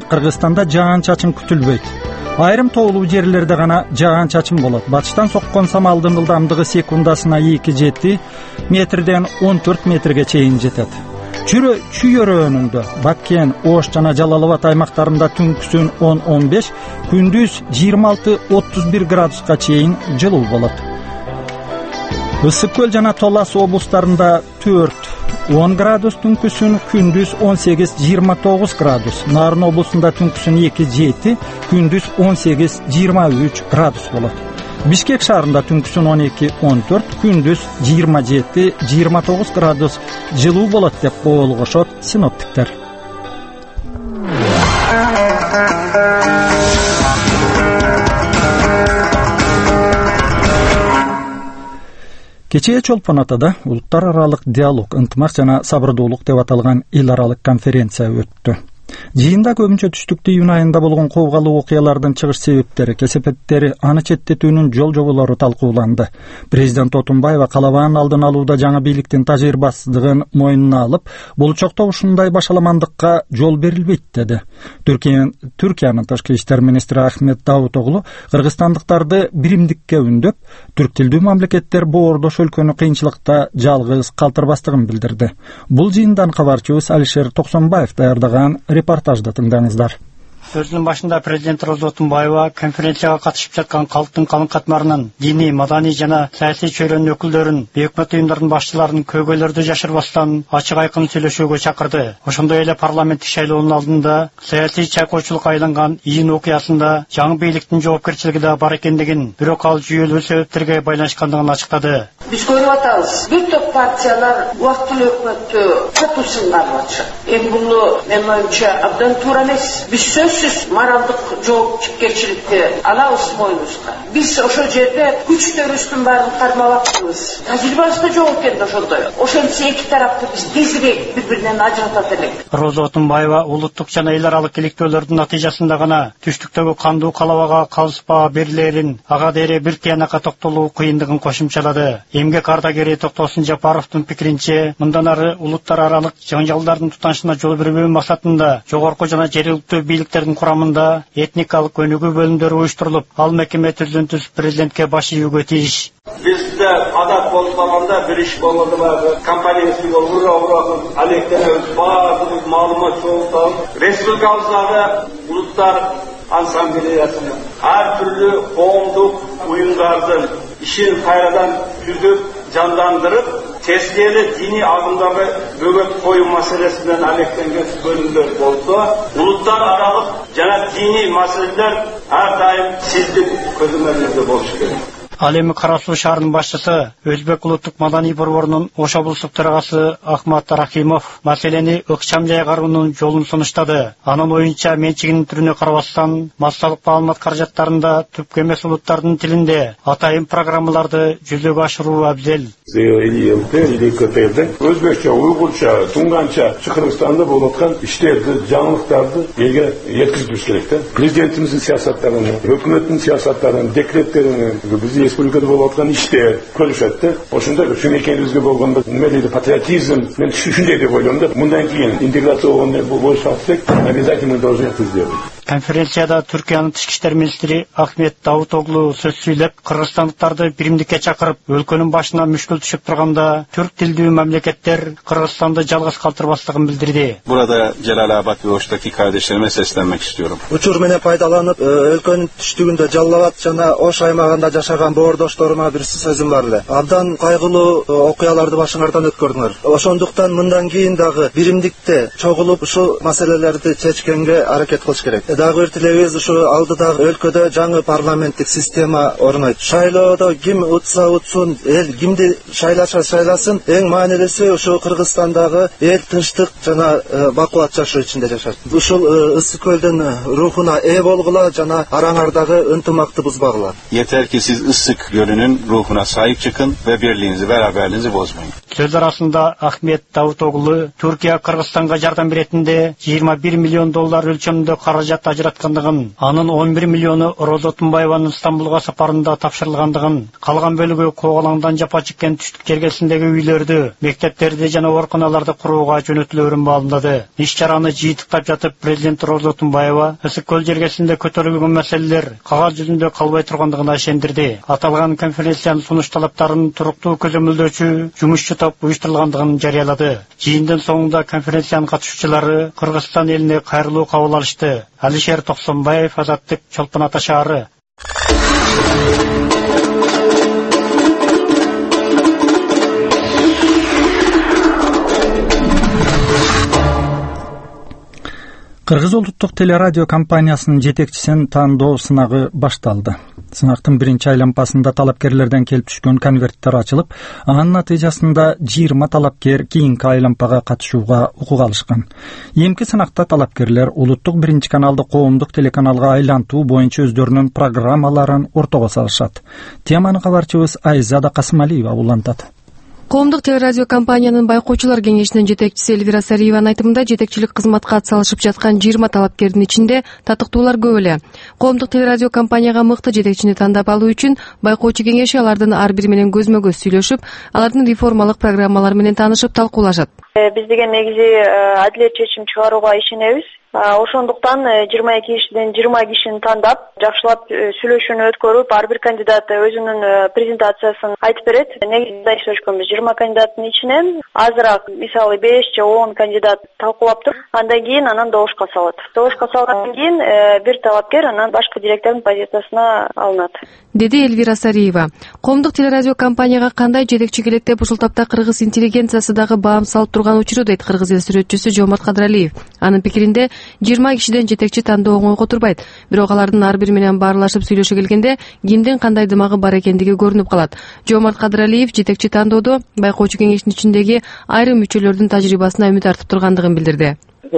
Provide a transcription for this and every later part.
Кыргызстанда жаан-чачын күтүлбөйт. Айрым тоолуу жерлерде гана жаан-чачын болот. Батыштан соккон самалдын ылдамдыгы секундасына 2-7 метрден 14 метрге чейин жетет. Чүй-өрөөнүндө Баткен, Ош жана Жалал Абад аймактарында түнкүсүн 10-15, күндүз 26-31 градуска чейин жылуу болот. Ысык көл жана Толас облустарында 4-10 градус түнкүсүн, күндүз 18-29 градус. Нарын облусунда түнкүсүн 2-7, күндүз 18-23 градус болот. Бишкек шаарында түнкүсүн 12-14, күндүз 27-29 градус жылуу болот деп боолгошот синоптиктер. Кечээ Чолпон Атада улуттар аралык диалог, ынтымак жана сабырдуулук деп аталган эл аралык конференция өттү. Жыйында көбүнчө түштүктө июнь айында болгон коогалуу окуялардын чыгыш себептери, кесепеттери, аны четтетүүнүн жол жоболору талкууланды. Президент Отунбаева калабанын алдын алууда жаңы бийликтин тажрыйбасыздыгын мойнуна алып, болчокто ушундай башаламандыкка жол берилбейт деди. Түркиянын тышкы иштер министри Ахмет Давутоглу кыргызстандыктарды биримдикке үндөп, түрк тилдүү мамлекеттер боордош өлкөнү кыйынчылыкта жалгыз калтырбастыгын билдирди. Бул жыйындан кабарчыбыз Алишер Токсонбаев даярдаган репортажды тыңдаңыздар. Сөзүнүн башында президент Отунбаева конференцияга катышып жаткан калктын калың катмарынын диний, маданий жана саясий чөйрөнүн өкүлдөрүн, өкмөт уюмдарынын башчыларын көйгөйлөрдү жашырбастан ачык айкын сүйлөшүүгө чакырды. Ошондой эле парламенттик шайлоонун алдында саясий чайкоочулукка айланган июнь окуясында жаңы бийликтин жоопкерчилиги да бар экендигин, бирок ал жүйөлүү себептерге байланышкандыгын ачыктады. Биз көрүп атабыз, бир топ партиялар убактылуу өкмөттү катуу сынга алышат. Эми бул менин оюмча абдан туура эмес. Биз сөзсүз моралдык жоопкерчиликти алабыз мойнубузга. Биз ошол жерде күчтөрүбүздүн баарын кармабакпыз. Тажрыйбабыз да жок экен ошондой. Ошентсе эки тарапты биз тезирээк бири-биринен ажыратат элек. Роза Отунбаева улуттук жана эл аралык иликтөөлөрдүн натыйжасында гана түштүктөгү кандуу калабага калыс баа берилерин, ага дере бир тыянакка токтолуу кыйындыгын кошумчалады. Эмгек ардагери Токтосун Жапаровдун пикиринче, мындан ары улуттар аралык жаңжалдардын тутанышына жол бербөө максатында жогорку жана жергиликтүү бийликтердин курамында этникалык өнүгүү бөлүмдөрү уюштурулуп, ал мекеме түзүлүнтүс президентке баш ийүүгө тийиш. Бизде адат болуп калганда бир иш болду баягы компаниясы ура алектенебиз, баардыгыбыз маалымат чогултабыз. Республикабыздагы улуттар ассамблеясынын ар түрлүү коомдук уюмдардын ишин кайрадан түзүп, жандандырып, тескери диний агымдагы бөгөт коюу маселесинен алектенген бөлүмдөр болсо, улуттар аралык жана диний маселелер ар дайым сиздин көзөмөлүңүздө болушу керек. Ал эми Кара Суу шаарынын башчысы, Өзбек улуттук маданий борборунун Ош облустук төрагасы Ахмат Рахимов маселени ыкчам жайгаруунун жолун сунуштады. Анын оюнча менчигинин түрүнө карабастан, массалык маалымат каражаттарында түпкү эмес улуттардын тилинде атайын программаларды жүзөгө ашыруу абзел. Өзбекче, уйгурча, тунганча Кыргызстанда болуп аткан иштерди, жаңылыктарды элге жеткизишибиз керек. Президентимиздин саясаттарын, өкмөттүн саясаттарын, декреттерин биз республикада болуп аткан иште көрүшөт. Ошондо үчүн экенибизге болгондо неме дейт, патриотизм, мен ушундай деп ойлойм да. Мындан кийин интеграция болгондо болуш алсак, обязательно мы должны это сделать. Конференцияда Түркиянын тышкы иштер министри Ахмет Давутоглу сөз сүйлөп, кыргызстандыктарды биримдикке чакырып, өлкөнүн башына мүшкүл түшүп турганда түрк тилдүү мамлекеттер Кыргызстанды жалгыз калтырбастыгын билдирди. Burada Celalabad ve Oş'taki kardeşlerime seslenmek istiyorum. Учур менен пайдаланып, өлкөнүн түштүгүндө Жалал жана Ош аймагында жашаган боордошторума бир сөзүм бар эле. Абдан кайгылуу окуяларды башыңардан өткөрдүңөр. Ошондуктан мындан кийин дагы биримдикте чогулуп ушул маселелерди чечкенге аракет кылыш керек. Дагы бир тилебиз ушу алдыдагы өлкөдө жаңы парламенттик система орнойт. Шайлоодо ким утса утсун, эл кимди шайласын, эң маанилиси ушу Кыргызстандагы эл тынчтык жана бакубат жашоо ичинде жашат. Ушул ысык көлдүн рухуна ээ болгула жана араңардагы ынтымакты бузбагыла. Yeter ki siz Issık Gölü'nün ruhuna sahip çıkın ve birliğinizi, beraberliğinizi bozmayın. Сөз арасында Ахмет Давутоглу Түркия Кыргызстанга жардам беретинде $21 миллион өлчөмүндө каражат ажыраткандыгын, анын 11 миллиону Роза Тумбаеванын Стамбулга сапарында тапшырылгандыгын, калган бөлүгү Коголаңдан жапа чеккен түштүк жергесиндеги үйлөрдү, мектептерди жана ооруканаларды курууга жөнөтүлөөрүн маалымдады. Иш-чараны жыйынтыктап жатып, президент Роза Тумбаева Ысык көл жергесинде көтөрүлгөн маселелер кагаз жүзүндө калбай тургандыгына ишендирди. Аталган конференциянын сунуш талаптарын туруктуу көзөмөлдөөчү жумушчу топ уюштурулгандыгын жарыялады. Жыйындын соңунда конференциянын катышуучулары Кыргызстан элине кайрылуу кабыл алышты. Алишер Токсонбаев, Азаттык, Чолпон Ата шаары. Кыргыз улуттук телерадио компаниясынын жетекчисин тандоо сынагы башталды. Сынактын биринчи айлампасында талапкерлерден келип түшкөн конверттер ачылып, анын натыйжасында 20 талапкер кийинки айлампага катышууга укук алышкан. Эмки сынакта талапкерлер улуттук биринчи каналды коомдук телеканалга айлантуу боюнча өздөрүнүн программаларын ортого салышат. Теманы кабарчыбыз Айзада Касымалиева улантат. Коомдук телерадио компаниянын байкоочулар кеңешинин жетекчиси Элвира Сариеванын айтымында, жетекчилик кызматка атсалышып жаткан 20 талапкердин ичинде татыктуулар көп эле. Коомдук телерадио компанияга мыкты жетекчини тандап алуу үчүн байкоочу кеңеши алардын ар бири менен көзмө көз сүйлөшүп, алардын реформалык программалары менен таанышып талкуулашат. Биз деген негизи адилет чечим чыгарууга ишенебиз. Ошондуктан 22 кишиден 20 кишини тандап, жакшылап сүйлөшүүнү өткөрүп, ар бир кандидат өзүнүн презентациясын айтып берет. Негизинде сүйлөшкөнбүз 20 кандидаттын ичинен азыраак, мисалы 5 же 10 кандидат талкуулап туруп, андан кийин анан добушка салат. Добушка салгандан кийин бир талапкер анан башкы директордун позициясына алынат, деди Элвира Сариева. Коомдук телерадио компанияга кандай жетекчи керек деп ушул тапта кыргыз интеллигенциясы дагы баам салып турган учуру, дейт кыргыз эл сүрөтчүсү Жомарт Кадыралиев. Анын пикиринде 20 кишиден жетекчи тандоо оңойго турбайт. Бирок алардын ар бири менен баарлашып сүйлөшө келгенде кимдин кандай дымагы бар экендиги көрүнүп калат. Жомарт Кадыралиев жетекчи тандоодо байкоочу кеңештин ичиндеги айрым мүчөлөрдүн тажрыйбасына үмүт артып тургандыгын билдирди.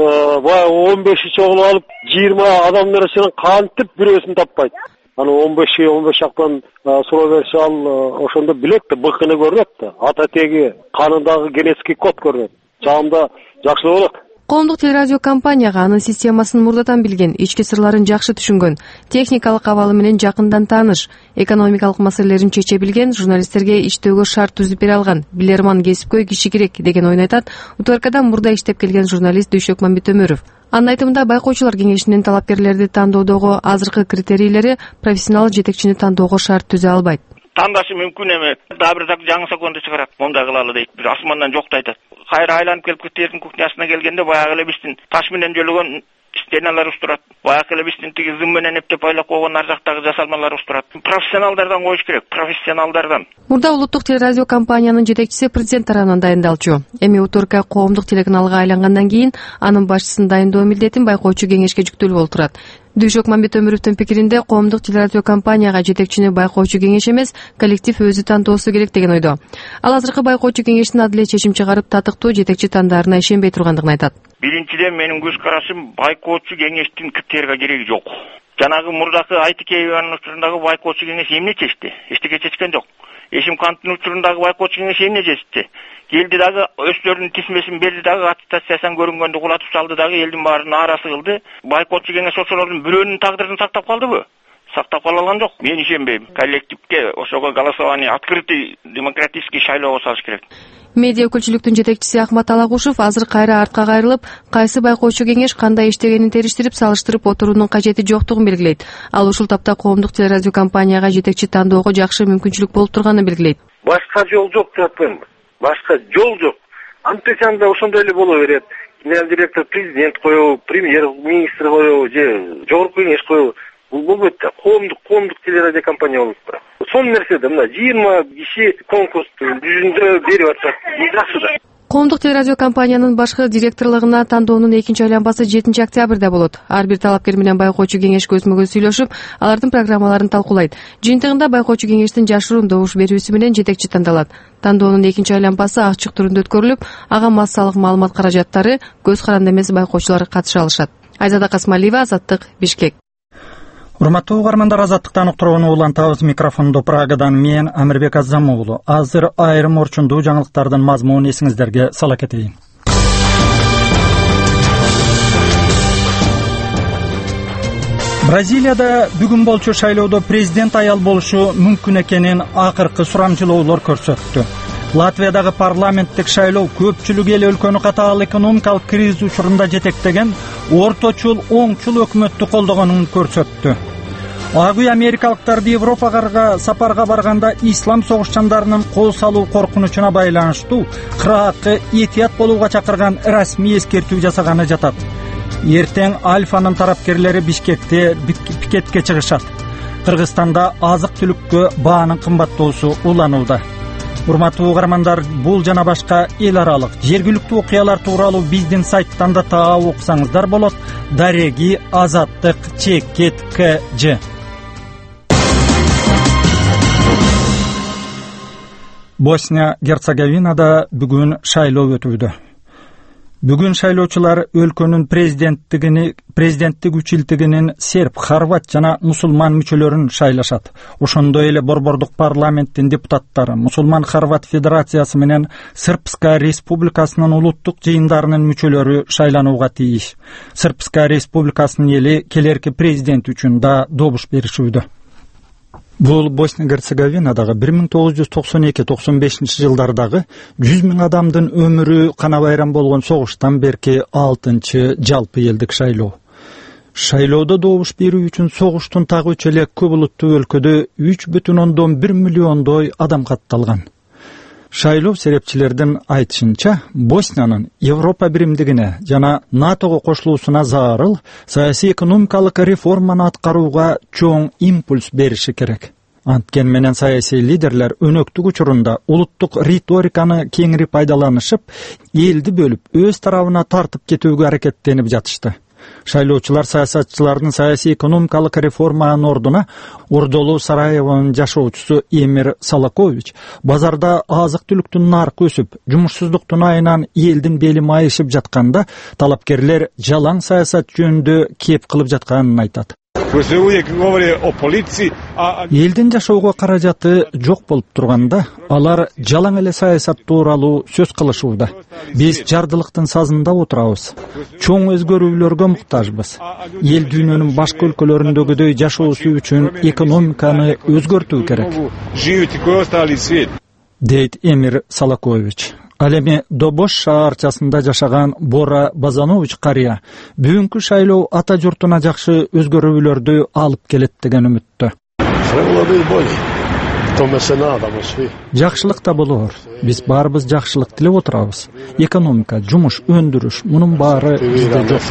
Баягы 15 чогулуп алып 20 адамдын арасынан кантип бирөөсүн таппайт. Аны 15 жактан суроо берсе, ал ошондо билет да, быкыны көрүнөт да, ата теги, канындагы генетический код көрүнөт. Чагымда жакшы болот. Коомдук телерадио компанияга анын системасын мурдадан билген, ички сырларын жакшы түшүнгөн, техникалык абалы менен жакындан тааныш, экономикалык маселелерин чече билген журналисттерге иштөөгө шарт түзүп бере алган билерман кесипкөй киши керек деген ойун айтат УТРКдан мурда иштеп келген журналист Дүйшөк Мамбетөмөров. Анын айтымында, байкоочулар кеңешинин талапкерлерди тандоодогу азыркы критерийлери профессионал жетекчини тандоого шарт түзө албайт. Тандашы мүмкүн эме, дагы бир жаңы законду чыгарат, мондай кылалы дейт. Бир асмандан жокто айтат. Кайра айланып келип кеттердин кухнясына келгенде баягы эле биздин таш менен жөлөгөн стеналар устурат. Баягы эле биздин тиги зым менен эптеп айлап койгон ар жактагы жасалмалар устурат. Профессионалдардан коюш керек, профессионалдардан. Мурда улуттук телерадио компаниянын жетекчиси президент тарабынан дайындалчу. Эми УТРК коомдук телеканалга айлангандан кийин анын башчысын дайындоо милдетин байкоочу кеңешке жүктөлүү болуп турат. Дүйшөк Мамбетөмөровдун пикиринде, коомдук телерадио компанияга жетекчини байкоочу кеңеш эмес, коллектив өзү тандоосу керек деген ойдо. Ал азыркы байкоочу кеңештин адилет чечим чыгарып, татыктуу жетекчи тандаарына ишенбей тургандыгын айтат. Биринчиден менин көз карашым, байкоочу кеңештин критерийге кереги жок. Жанагы мурдакы Айтыкееванын учурундагы байкоочу кеңеш эмне чечти? Эчтеке чечкен жок. Эшимканттын учурундагы байкоочу кеңеш эмне чечти? Келди дагы өздөрүнүн тизмесин берди дагы, аттестациядан көрүнгөндү кулатып салды дагы, элдин баарын нааразы кылды. Байкоочу кеңеш ошолордун бирөөнүн тагдырын сактап калдыбы? Сактап кала алган жок. Мен ишенбейм. Коллективге ошого голосование открытый демократический шайлоого салыш керек. Медиа өкүлчүлүктүн жетекчиси Ахмат Алагушев азыр кайра артка кайрылып, кайсы байкоочу кеңеш кандай иштегенин териштирип, салыштырып отуруунун кажети жоктугун белгилейт. Ал ушул тапта коомдук телерадио компанияга жетекчи тандоого жакшы мүмкүнчүлүк болуп турганын белгилейт. Башка жол жок деп атпаймынбы? Башка жол жок. Антесанда ошондой эле боло берет. Генералдык директор президент коебу, премьер-министр коебу же жогорку кеңеш коебу. Бул болбойт да. Коомдук телерадио компания болуп турат. Сонун нерсе да, мына 20 киши конкурстун жүзүндө берип атат. Жакшы да. Коомдук телерадио компаниянын башкы директорлугуна тандоонун 2-айланпасы 7 октябрда болот. Ар бир талапкер менен байкоочу кеңеш көзмө-көз сүйлөшүп, алардын программаларын талкуулайт. Жыйынтыгында байкоочу кеңештин жашыруун добуш берүүсү менен жетекчи тандалат. Тандоонун 2-айланпасы ачык түрүндө өткөрүлүп, ага массалык маалымат каражаттары көз каранды эмес байкоочулар катыша алышат. Айзада Касымалиева, Азаттык, Бишкек. Урматтуу угармандар, азаттыктан уктурууну улантабыз. Микрофондо Прагадан мен Амирбек Азам уулу. Азыр айрым орчундуу жаңылыктардын мазмунун эсиңиздерге сала кетейин. Бразилияда бүгүн болчу шайлоодо президент аял болушу мүмкүн экенин акыркы сурамжылоолор көрсөттү. Латвиядагы парламенттик шайлоо көпчүлүк эл өлкөнү катаал экономикалык кризис учурунда жетектеген орточул оңчул өкмөттү колдогонун көрсөттү. Ак үй америкалыктарды Европага сапарга барганда ислам согушчандарынын кол салуу коркунучуна байланыштуу кыраакы этият болууга чакырган расмий эскертүү жасаганы жатат. Эртең Альфанын тарапкерлери Бишкекте пикетке чыгышат. Кыргызстанда азык-түлүккө баанын кымбаттоосу уланууда. Урматтуу угармандар, бул жана башка эл аралык жергиликтүү окуялар тууралуу биздин сайттан да таап окусаңыздар болот. Дареги Азаттык Чекет КЖ. Босния Герцеговинада бүгүн шайлоо өтүүдө. Бүгүн шайлоочулар өлкөнүн президенттик үчилтигинин серб, хорват жана мусулман мүчөлөрүн шайлашат. Ошондой эле борбордук парламенттин депутаттары Мусулман Хорват Федерациясы менен Српска Республикасынын улуттук жыйындарынын мүчөлөрү шайланууга тийиш. Српска Республикасынын эли келерки президент үчүн да добуш беришүүдө. Бул Босния-Герцеговинадагы 1992-95 жылдардагы 100 000 адамдын өмүрү кана байрам болгон согуштан берки 6-чы жалпы элдик шайлоо. Шайлоодо добуш берүү үчүн согуштун тагыч эле көп улуттуу өлкөдө 3,1 миллиондой адам катталган. Шайлоо серепчилердин айтышынча, Босниянын Европа биримдигине жана НАТОго кошулуусуна зарыл саясий экономикалык реформаны аткарууга чоң импульс бериши керек. Анткен менен саясий лидерлер өнөктүк учурунда улуттук риториканы кеңири пайдаланышып, элди бөлүп, өз тарабына тартып кетүүгө аракеттенип жатышты. Шайлоочулар саясатчылардын саясий экономикалык реформанын ордуна Ордолу Сараевонун жашоочусу Эмир Салакович базарда азык-түлүктүн наркы өсүп, жумушсуздуктун айынан элдин бели майышып жатканда талапкерлер жалаң саясат жөнүндө кеп кылып жатканын айтат. Элдин жашоого каражаты жок болуп турганда, алар жалаң эле саясат тууралуу сөз кылышууда. Биз жардылыктын сазында отурабыз. Чоң өзгөрүүлөргө муктажбыз. Эл дүйнөнүн башка өлкөлөрүндөгүдөй жашоосу үчүн экономиканы өзгөртүү керек, дейт Эмир Салакович. Ал эми Добош шаарчасында жашаган Бора Базанович карыя бүгүнкү шайлоо ата журтуна жакшы өзгөрүүлөрдү алып келет деген үмүттө. Жакшылык да болор. Биз баарыбыз жакшылык тилеп отурабыз. Экономика, жумуш, өндүрүш, мунун баары бизде жок,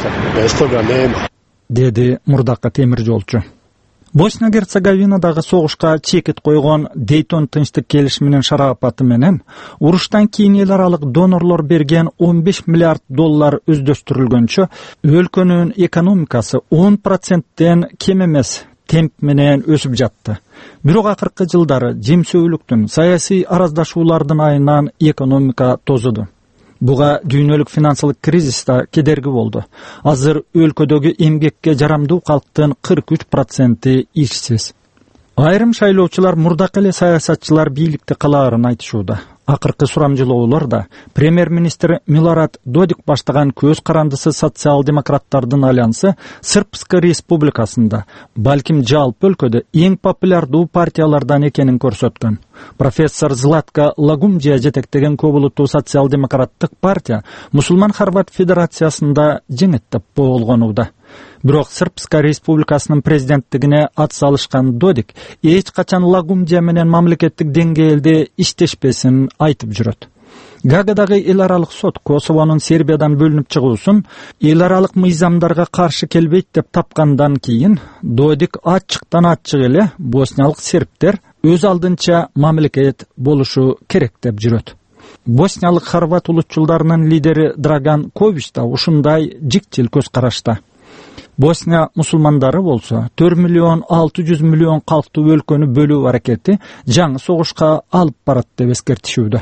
деди мурдакы темир жолчу. Босния-Герцеговинадагы согушка чекит койгон Дейтон тынчтык келишиминин шарапаты менен уруштан кийин эл аралык донорлор берген $15 миллиард өздөштүрүлгөнчө, өлкөнүн экономикасы 10%тен кем эмес темп менен өсүп жатты. Бирок акыркы жылдары жемсөөлүктүн, саясий араздашуулардын айынан экономика тозуду. Буга дүйнөлүк финансылык кризис да кедерги болду. Азыр өлкөдөгү эмгекке жарамдуу калктын 43% ишсиз. Айрым шайлоочулар мурдакы эле саясатчылар бийликти калаарын айтышууда. Акыркы сурамжылоолор да премьер-министр Милорад Додик баштаган көз карандысы социал-демократтардын альянсы Српска Республикасында, балким жалпы өлкөдө эң популярдуу партиялардан экенин көрсөткөн. Профессор Златка Лагумджия жетектеген көп улуттуу социал-демократтык партия Мусулман Хорват Федерациясында жеңеттеп болгонууда. Бирок Српска Республикасынын президенттигине ат салышкан Додик эч качан Лагумджия менен мамлекеттик деңгээлде иштешпесин айтып жүрөт. Гаагадагы эл аралык сот Косовонун Сербиядан бөлүнүп чыгуусун эл аралык мыйзамдарга каршы келбейт деп тапкандан кийин Додик ачыктан ачык эле босниялык сербтер өз алдынча мамлекет болушу керек деп жүрөт. Босниялык хорват улутчулдарынын лидери Драган Кович да ушундай жикчил көз карашта. Босния мусулмандары болсо 4,6 миллион калктуу өлкөнү бөлүү аракети жаңы согушка алып барат деп эскертишүүдө.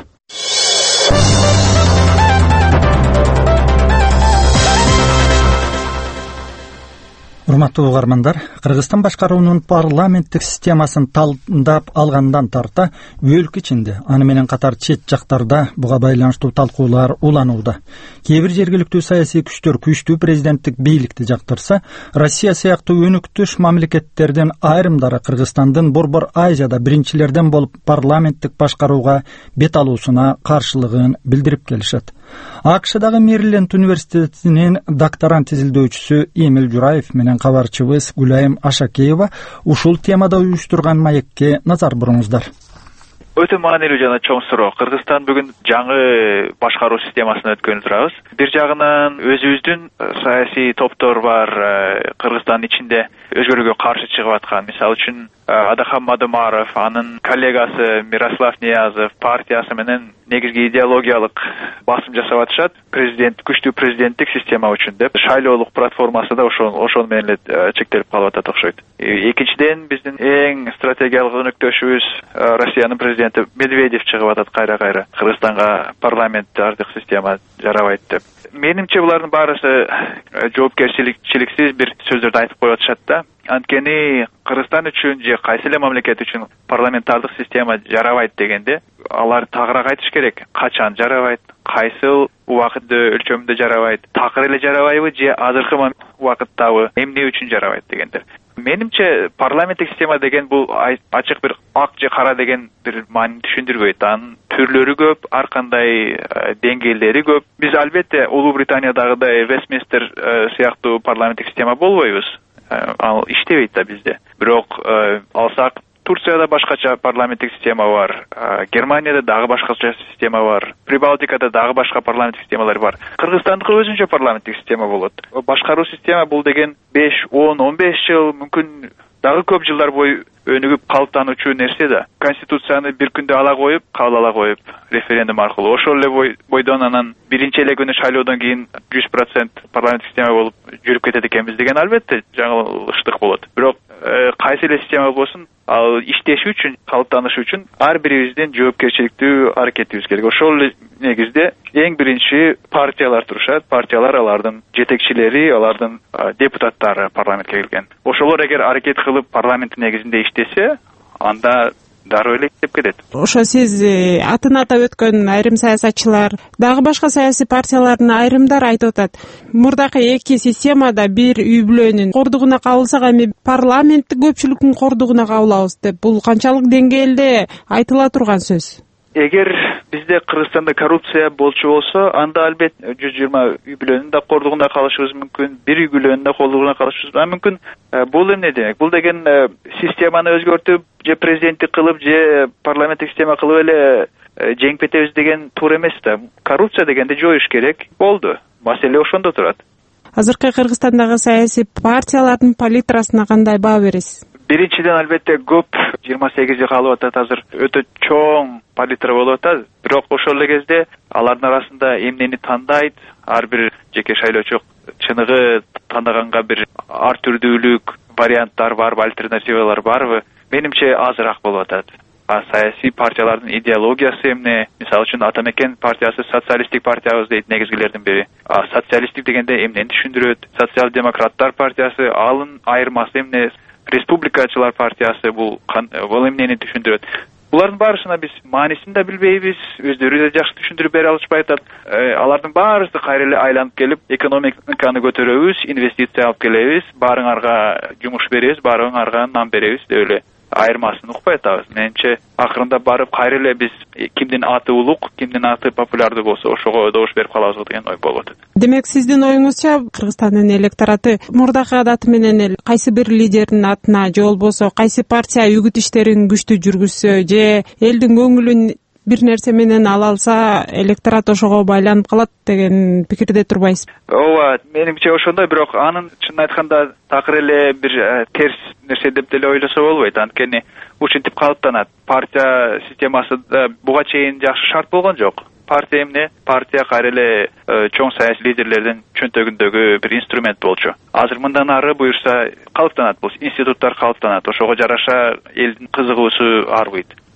Урматтуу угармандар, Кыргызстан башкаруунун парламенттик системасын талдап алгандан тарта өлкө ичинде, аны менен катар чет жактарда буга байланыштуу талкуулар уланууда. Кээ бир жергиликтүү саясий күчтөр күчтүү президенттик бийликти жактырса, Россия сыяктуу өнүктүш мамлекеттердин айрымдары Кыргызстандын Борбор Азияда биринчилерден болуп парламенттик башкарууга бет алуусуна каршылыгын билдирип келишет. АКШдагы Мэриленд университетинин докторант изилдөөчүсү Эмил Жураев менен кабарчыбыз Гүлайым Ашакеева ушул темада уюштурган маекке назар буруңуздар. Өтө маанилүү жана чоң суроо. Кыргызстан бүгүн жаңы башкаруу системасына өткөнүп турабыз. Бир жагынан өзүбүздүн саясий топтор бар, Кыргызстандын ичинде өзгөрүүгө каршы чыгып аткан. Мисалы үчүн Адахан Мадумаров, анын коллегасы Мирослав Ниязов партиясы менен негизги идеологиялык басым жасап атышат. Күчтүү президенттик система үчүн деп шайлоолук платформасы да ошол менен эле чектелип калып атат окшойт. Экинчиден биздин эң стратегиялык өнөктөшүбүз Россиянын президенти Медведев чыгып атат кайра-кайра. Кыргызстанга парламенттик система жарабайт деп. Менимче булардын баарысы жоопкерчиликсиз бир сөздөрдү айтып коюп атышат да. Анткени Кыргызстан үчүн же кайсы эле мамлекет үчүн парламентардык система жарабайт дегенде, алар тагыраак айтыш керек. Качан жарабайт, кайсы убакыт өлчөмүндө жарабайт, такыр эле жарабайбы же азыркы убакыттабы, эмне үчүн жарабайт дегендер. Менимче парламенттик система деген бул ачык бир ак же кара деген бир маанини түшүндүрбөйт. Анын түрлөрү көп, ар кандай деңгээлдери көп. Биз албетте Улуу Британиядагыдай Вестминстер сыяктуу парламенттик система болбойбуз. Ал иштебейт да бизде. Бирок алсак Турцияда башкача парламенттик система бар, Германияда дагы башкача система бар, Прибалтикада дагы башка парламенттик системалар бар. Кыргызстандыкы өзүнчө парламенттик система болот. Башкаруу система бул деген 5, 10, 15 жыл, мүмкүн дагы көп жылдар бою өнүгүп калыптануучу нерсе да. Конституцияны бир күндө ала коюп, кабыл ала коюп, референдум аркылуу ошол эле бойдон анан биринчи эле күнү шайлоодон кийин 100% парламенттик система болуп жүрүп кетет экенбиз деген албетте жаңылыштык болот. Бирок кайсы эле система болсун, ал иштеши үчүн, калыптанышы үчүн ар бирибиздин жоопкерчиликтүү аракетибиз керек. Ошол эле негизде эң биринчи партиялар турушат. Партиялар алардын жетекчилери, алардын депутаттары парламентке келген. Ошолор эгер аракет кылып парламенттин негизинде иштесе, анда дароо эле иштеп кетет. Ошо сиз атын атап өткөн айрым саясатчылар, дагы башка саясий партиялардын айрымдары айтып атат. Мурдакы эки системада бир үй бүлөнүн кордугуна кабылсак, эми парламенттик көпчүлүктүн кордугуна кабылабыз деп, бул канчалык деңгээлде айтыла турган сөз? Эгер бизде Кыргызстанда коррупция болчу болсо, анда албетте 120 үй бүлөнүн да кордугуна калышыбыз мүмкүн, бир үй бүлөнүн да кордугуна калышыбыз мүмкүн. Бул эмне демек? Бул деген системаны өзгөртүп, же президенттик кылып, же парламенттик система кылып эле жеңип кетебиз деген туура эмес да. Коррупция дегенди жоюш керек. Болду. Маселе ошондо турат. Азыркы Кыргызстандагы саясий партиялардын палитрасына кандай баа бересиз? Биринчиден албетте көп 28 жыл калып атат, азыр өтө чоң палитра болуп атат. Бирок ошол эле кезде алардын арасында эмнени тандайт, ар бир жеке шайлоочу чыныгы тандаганга бир ар түрдүүлүк варианттар барбы, альтернативалар барбы? Менимче азыраак болуп атат. Саясий партиялардын идеологиясы эмне? Мисалы үчүн Атамекен партиясы социалисттик партиябыз дейт негизгилердин бири. Социалисттик дегенде эмнени түшүндүрөт? Социал-демократтар партиясы, алын айырмасы эмне? Республикачылар партиясы бул эмнени түшүндүрөт? Булардын баарысына биз маанисин да билбейбиз, өздөрү да жакшы түшүндүрүп бере алышпай атат. Алардын баарысы кайра эле айланып келип, экономиканы көтөрөбүз, инвестиция алып келебиз, баарыңарга жумуш беребиз, баарыңарга нам беребиз деп эле айырмасын укпай атабыз. Менимче акырында барып кайра эле биз кимдин аты улук, кимдин аты популярдуу болсо ошого добуш берип калабыз деген ой болот. Демек сиздин оюңузча Кыргызстандын электораты мурдакы адаты менен эле кайсы бир лидердин атына же болбосо кайсы партия үгүт иштерин күчтүү жүргүзсө же элдин көңүлүн бир нерсе менен ала алса, электорат ошого байланып калат деген пикирде турбайсызбы? Ооба, менимче ошондой, бирок анын чынын айтканда такыр эле бир терс нерсе деп деле ойлосо болбойт. Анткени ушинтип калыптанат. Партия системасында буга чейин жакшы шарт болгон жок. Партия эмне? Партия кайра эле чоң саясий лидерлердин чөнтөгүндөгү бир инструмент болчу. Азыр мындан ары буюрса калыптанат, бул институттар калыптанат. Ошого жараша элдин кызыгуусу арбыйт.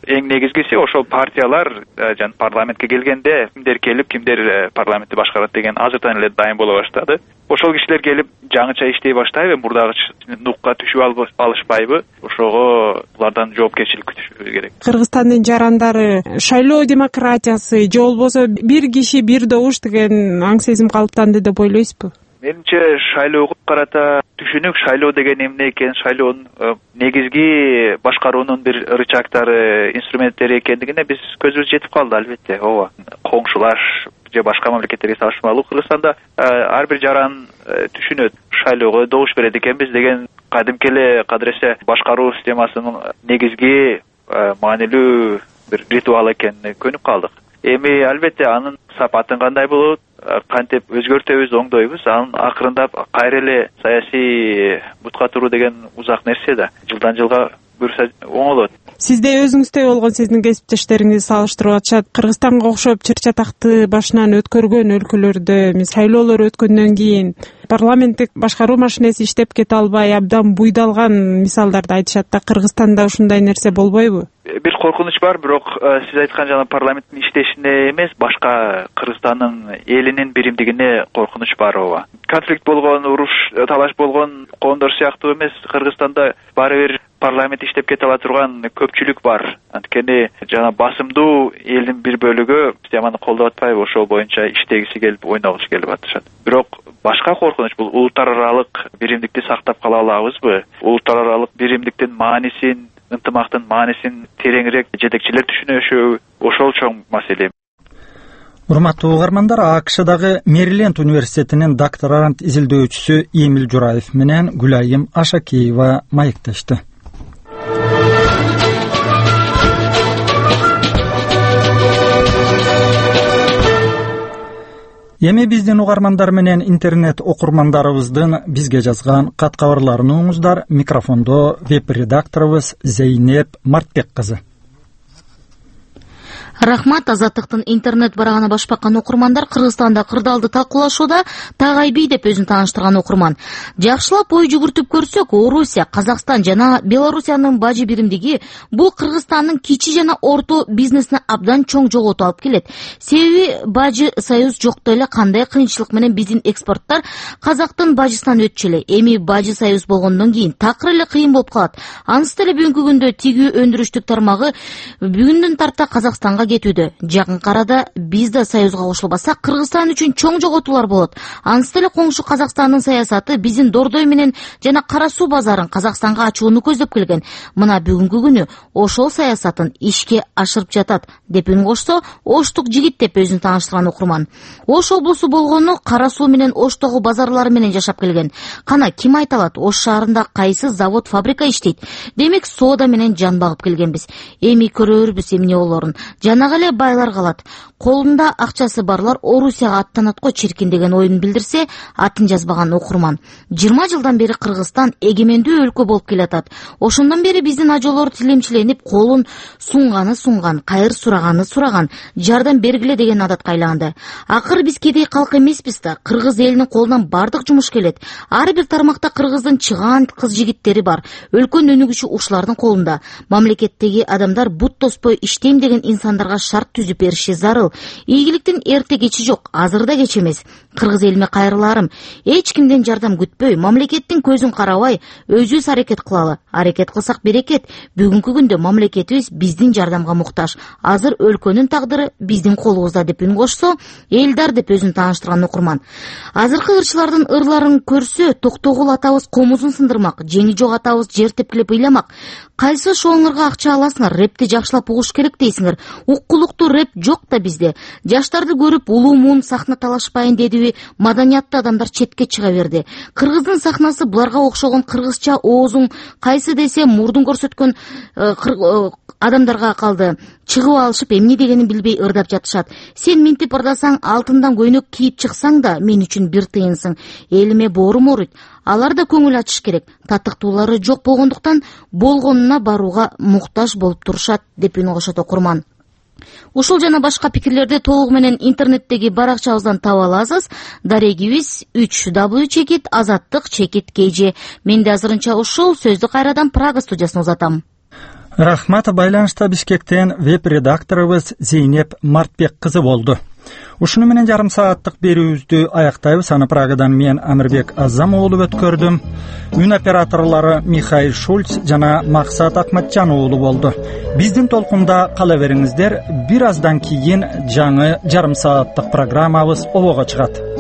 Эң негизгиси ошол партиялар жана парламентке келгенде кимдер келип, кимдер парламентти башкарат деген азыртан эле дайын боло баштады. Ошол кишилер келип жаңыча иштей баштайбы, мурдагы нукка түшүп алышпайбы? Ошого булардан жоопкерчилик күтүшүбүз керек. Кыргызстандын жарандары шайлоо демократиясы же болбосо бир киши бир добуш деген аң сезим калыптанды деп ойлойсузбу? Менимче шайлоого карата түшүнүк шайлоо деген эмне экен, шайлоонун негизги башкаруунун бир рычагтары, инструменттери экендигине биз көзүбүз жетип калды албетте. Ооба. Коңшулаш же башка мамлекеттерге салыштырмалуу Кыргызстанда ар бир жаран түшүнөт, шайлоого добуш берет экенбиз деген кадимки эле кадыресе башкаруу системасынын негизги маанилүү бир ритуал экенине көнүп калдык. Эми албетте анын сапатын кандай болот, кантип өзгөртөбүз, оңдойбуз, анын акырындап кайра эле саясий бутка туруу деген узак нерсе да. Жылдан жылга буюрса оңолот. Сизде өзүңүздөй болгон сиздин кесиптештериңиз салыштырып атышат. Кыргызстанга окшоп чыр-чатакты башынан өткөргөн өлкөлөрдө шайлоолор өткөндөн кийин парламенттик башкаруу машинеси иштеп кете албай абдан буйдалган мисалдарды айтышат да. Кыргызстанда ушундай нерсе болбойбу? Бир коркунуч бар, бирок сиз айткан жана парламенттин иштешине эмес, башка Кыргызстандын элинин биримдигине коркунуч бар. Ооба. Конфликт болгон, уруш, талаш болгон коомдор сыяктуу эмес, Кыргызстанда баары бир парламент иштеп кете ала турган көпчүлүк бар. Анткени жана басымдуу элдин бир бөлүгү системаны колдоп атпайбы, ошол боюнча иштегиси келип, ойногусу келип атышат. Бирок башка коркунуч бул улуттар аралык биримдикти сактап кала алабызбы? Улуттар аралык биримдиктин маанисин, ынтымактын маанисин тереңирээк жетекчилер түшүнүшү, ошол чоң маселе. Урматтуу угармандар, АКШдагы Мэриленд университетинин докторант изилдөөчүсү Эмил Жураев менен Гүлайым Ашакеева маектешти. Эми биздин угармандар менен интернет окурмандарыбыздын бизге жазган кат кабарларын угуңуздар. Микрофондо веб-редакторубуз Зейнеп Мартбек кызы. Рахмат. Азаттыктын интернет барагына баш баккан окурмандар Кыргызстанда кырдаалды талкуулашууда Тагайби деп өзүн тааныштырган окурман. Жакшылап ой жүгүртүп көрсөк, Орусия, Казакстан жана Белоруссиянын бажы биримдиги бул Кыргызстандын кичи жана орто бизнесине абдан чоң жоготуу алып келет. Себеби бажы союз жокто эле кандай кыйынчылык менен биздин экспорттор Казактын бажысынан өтчү эле. Эми бажы союз болгондон кийин такыр эле кыйын болуп калат. Анысы эле бүгүнкү күндө тигүү өндүрүштүк тармагы бүгүндөн тарта Казакстанга кетүүдө. Жакынкы арада биз да союзга кошулбасак, Кыргызстан үчүн чоң жоготуулар болот. Анысы эле коңшу Казакстандын саясаты биздин Дордой менен жана Кара суу базарын Казакстанга ачууну көздөп келген. Мына бүгүнкү күнү ошол саясатын ишке ашырып жатат деп үн кошсо, Оштук жигит деп өзүн тааныштырган окурман. Ош облусу болгону Кара суу менен Оштогу базарлары менен жашап келген. Кана ким айта алат, Ош шаарында кайсы завод, фабрика иштейт? Демек соода менен жан багып келгенбиз. Эми көрөрбүз эмне болорун. Жанагы эле байлар калат. Колунда акчасы барлар Орусияга аттанат го чиркин деген оюн билдирсе, атын жазбаган окурман. 20 жылдан бери Кыргызстан эгемендүү өлкө болуп келатат. Ошондон бери биздин ажоолор тилемчиленип, колун сунган, кайыр сураган, жардам бергиле деген адатка айланды. Акыр биз кедей калк эмеспиз да, Кыргыз элинин колунан бардык жумуш келет. Ар бир тармакта Кыргыздын чыгаан кыз-жигиттери бар. Өлкөнүн өнүгүшү ушулардын колунда. Мамлекеттеги адамдар бут тоспой иштейм деген инсандарга шарт түзүп бериши зарыл. Ийгиликтин эрте кечи жок, азыр да кеч эмес. Кыргыз элиме кайрыларым. Эч кимден жардам күтпөй, мамлекеттин көзүн карабай, өзүбүз аракет кылалы. Аракет кылсак берекет. Бүгүнкү күндө мамлекетибиз биздин жардамга муктаж. Азыр өлкөнүн тагдыры биздин колубузда деп үн кошсо, Элдар деп өзүн тааныштырган окурман. Азыркы ырчылардын ырларын көрсө, Токтогул атабыз комузун сындырмак, жеңи жок атабыз жер тепкилеп ыйламак. Кайсы шоуңарга акча аласыңар, рэпти жакшылап угуш керек дейсиңер. Уккулуктуу рэп жок да бизде. Жаштарды көрүп улуу муун сахна талашпайын дедиби, маданияттуу адамдар четке чыга берди. Кыргыздын сахнасы буларга окшогон кыргызча оозуң кайсы десе мурдун көрсөткөн адамдарга калды. Чыгып алышып эмне дегенин билбей ырдап жатышат. Сен минтип ырдасаң, алтындан көйнөк кийип чыксаң да мен үчүн бир тыйынсың. Элиме боорум ооруйт. Алар да көңүл ачыш керек. Татыктуулары жок болгондуктан болгонуна барууга муктаж болуп турушат деп үн кошот окурман. Ушул жана башка пикирлерди толугу менен интернеттеги баракчабыздан таба аласыз. Дарегибиз 3w@azattik.kg. Менде азырынча ушул сөздү кайрадан Прага студиясына узатам. Рахмат. Байланышта Бишкектен веб-редакторыбыз Зейнеп Мартбек кызы болду. Ушуну менен жарым сааттык берүүбүздү аяктайбыз. Аны Прагадан мен Амирбек Азам уулу өткөрдүм. Үн операторлору Михаил Шульц жана Максат Акматжан уулу болду. Биздин толкунда кала бериңиздер. Бир аздан кийин жаңы жарым сааттык программабыз обого чыгат.